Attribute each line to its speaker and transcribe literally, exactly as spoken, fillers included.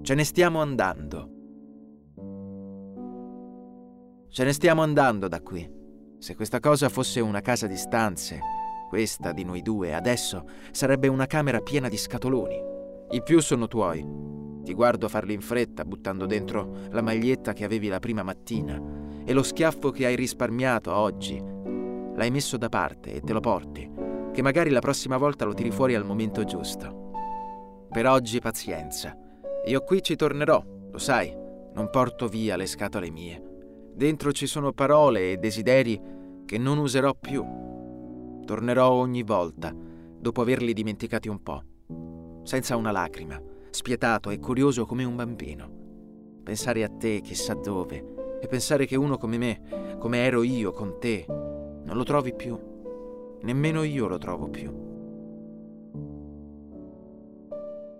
Speaker 1: Ce ne stiamo andando. Ce ne stiamo andando da qui. Se questa cosa fosse una casa di stanze, questa di noi due adesso sarebbe una camera piena di scatoloni. I più sono tuoi. Ti guardo farli in fretta, buttando dentro la maglietta che avevi la prima mattina e lo schiaffo che hai risparmiato oggi. L'hai messo da parte e te lo porti, che magari la prossima volta lo tiri fuori al momento giusto. Per oggi pazienza. Io qui ci tornerò, lo sai, non porto via le scatole mie. Dentro ci sono parole e desideri che non userò più. Tornerò ogni volta, dopo averli dimenticati un po', senza una lacrima, spietato e curioso come un bambino. Pensare a te chissà dove e pensare che uno come me, come ero io con te, non lo trovi più. Nemmeno io lo trovo più.